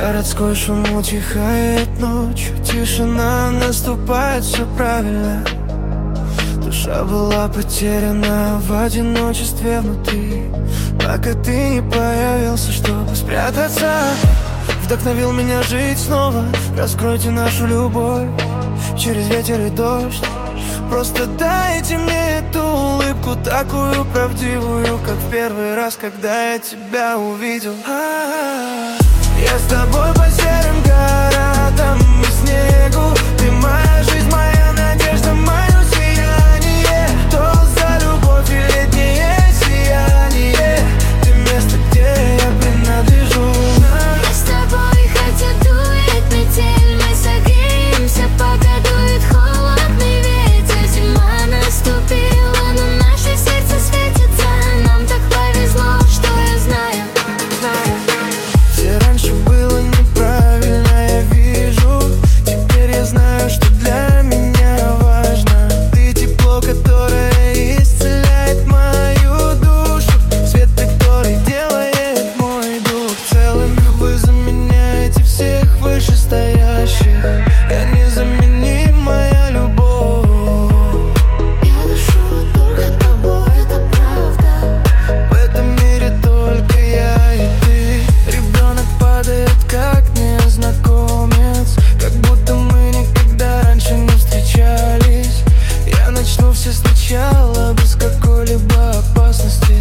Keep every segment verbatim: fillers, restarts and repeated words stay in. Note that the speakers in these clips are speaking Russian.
Городской шум утихает ночью, тишина наступает, все правильно. Душа была потеряна в одиночестве внутри, пока ты не появился, чтобы спрятаться. Вдохновил меня жить снова. Раскройте нашу любовь через ветер и дождь. Просто дайте мне эту улыбку, такую правдивую, как в первый раз, когда я тебя увидел. А-а-а. Я с тобой по серым городам и снегу. Ты моя жизнь, моя надежда, мое сияние. То за любовь и летнее сияние. Ты место, где я принадлежу. Я с тобой, хотя дует метель, мы согреемся, пока дует холодный ветер. Зима наступила, но наше сердце светится. Нам так повезло, что я знаю, знаю. Все раньше было неправильно, я вижу. Теперь я знаю, что для меня важно. Ты тепло, которое исцеляет мою душу. Свет, который делает мой дух целым. Вы заменяете всех вышестоящих. Я незаменим, моя любовь. Я дышу только тобой, это правда. В этом мире только я и ты. Ребенок падает, как незнакомец, как будто мы никогда раньше не встречались. Я начну все сначала, без какой-либо опасности.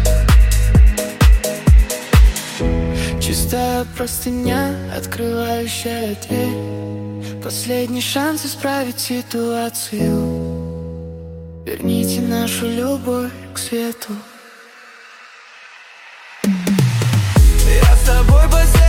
Чистая простыня, открывающая дверь. Последний шанс исправить ситуацию. Верните нашу любовь к свету. Я с тобой по